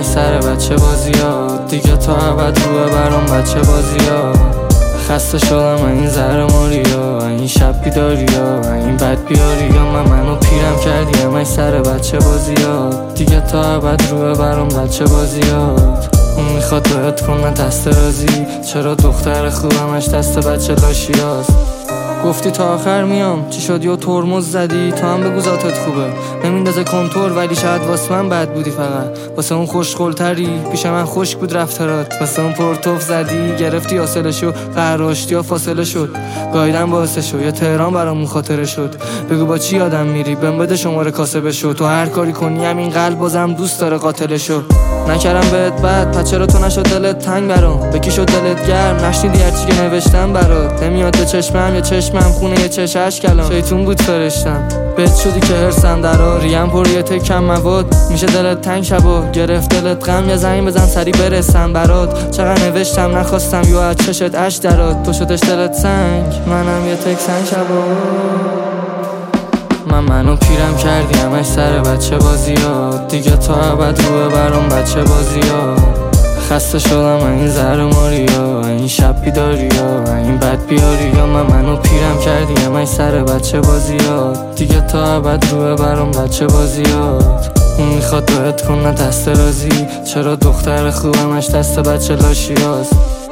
همش سر بچه بازیات، دیگه تا ابد روه برام بچه بازیات. خسته شدم این زهر ماریا، این شب بیداریا، این بد بیاریا. منو پیرم کردی همش سر بچه بازیات، دیگه تا ابد روه برام بچه بازیات. اون میخواد باید کنه دست رازی، چرا دختر خوبمش دست بچه لاشیاست. گفتی تا آخر میام، چی شد یا ترمز زدی؟ تو هم بگو ذاتت خوبه، نمیندازه کنتور ولی شاید واسه من بد بودی. فقط واسه اون خوشقلتری، پیش من خشک بود رفتارات. واسه اون پرتوف زدی، گرفتی حاصلشو، قهراشتی یا فاصله شد. گایدن باعث شو یا تهران برامون خاطره شد. بگو با چی آدم میری، بهم بده شماره کاسبه شو. تو هر کاری کنی همین قلب بازم دوست داره قاتلشو. نکردم بهت بد، پس چرا تو نشد دلت تنگ برام؟ به کی شد دلت گرم؟ نشنیدی هرچی که نوشتم برات؟ نمیاد به چشمم یا چشمم خونه یه چشش کلام. شیطون بود فرشتم، بهت شدی که هرسم درا. ریم پر یه تکم مواد، میشه دلت تنگ شبا. گرفت دلت غم، یه زنگ بزن سری برسم برات. چقدر نوشتم نخواستم یا از چشت اش درات. تو شدش دلت سنگ، منم یه تک سنگ شبا. منو پیرم کردی همش سر بچه بازیات، دیگه تا ابد روه برام بچه بازیات. خسته شدم این زهر ماریا، این شب بیداریا، این بد بیاریا. منو پیرم کردی همش سر بچه بازیات، دیگه تا ابد روه برام بچه بازیات. اون میخواد باید کنه دست رازی، چرا دختر خوبمش دست بچه لاشیاست.